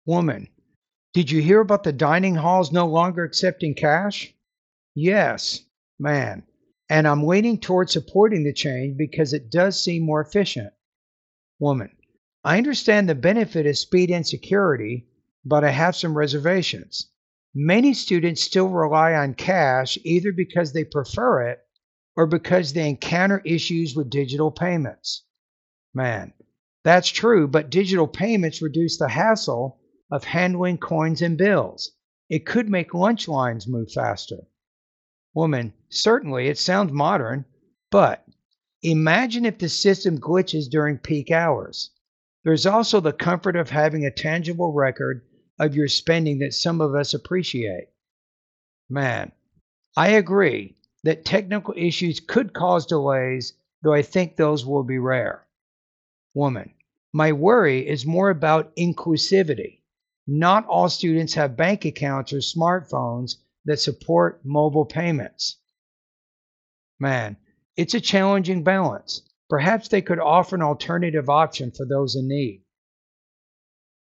Woman, did you hear about the dining halls no longer accepting cash? Yes. Man. And I'm leaning toward supporting the change because it does seem more efficient. Woman, I understand the benefit of speed and security, but I have some reservations. Many students still rely on cash either because they prefer it or because they encounter issues with digital payments. Man, that's true, but digital payments reduce the hassle of handling coins and bills. It could make lunch lines move faster. Woman, certainly it sounds modern, but imagine if the system glitches during peak hours. There's also the comfort of having a tangible record of your spending that some of us appreciate. Man, I agree that technical issues could cause delays, though I think those will be rare. Woman, my worry is more about inclusivity. Not all students have bank accounts or smartphones that support mobile payments. Man, it's a challenging balance. Perhaps they could offer an alternative option for those in need.